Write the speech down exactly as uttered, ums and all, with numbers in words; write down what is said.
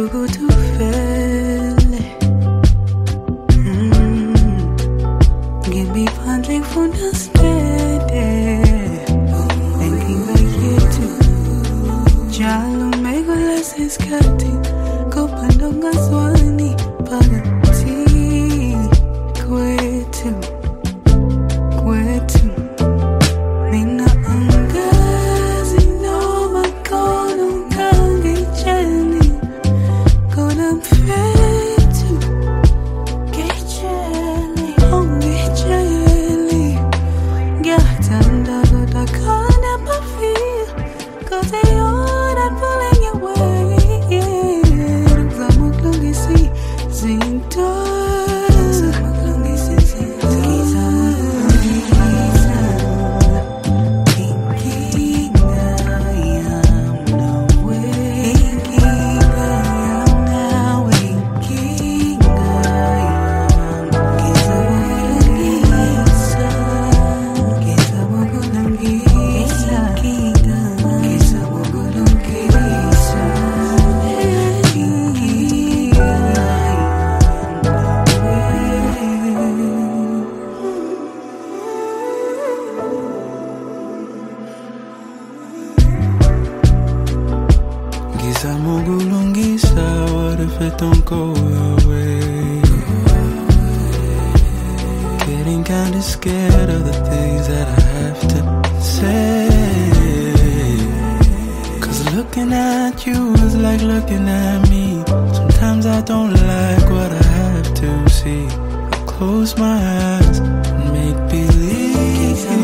kutufele. Mm. Give me pondling for the steady. Thinking like you too. Jalo mego las escati. Kopandonga swani. Pagati. Kwetu. Kwetu. Nina angazi no makono kangi cheni. Kona mfetu. Kicheli. Hongi cheli. Gatanda goda kana pafi. Cause they are not pulling your way. Zamuk lungi si zinto. Zamuk lungi si zinto. Giza mugulungisa, what if it don't go away? Getting kinda scared of the things that I have to say. Cause looking at you is like looking at me. Sometimes I don't like what I have to see. I close my eyes and make believe.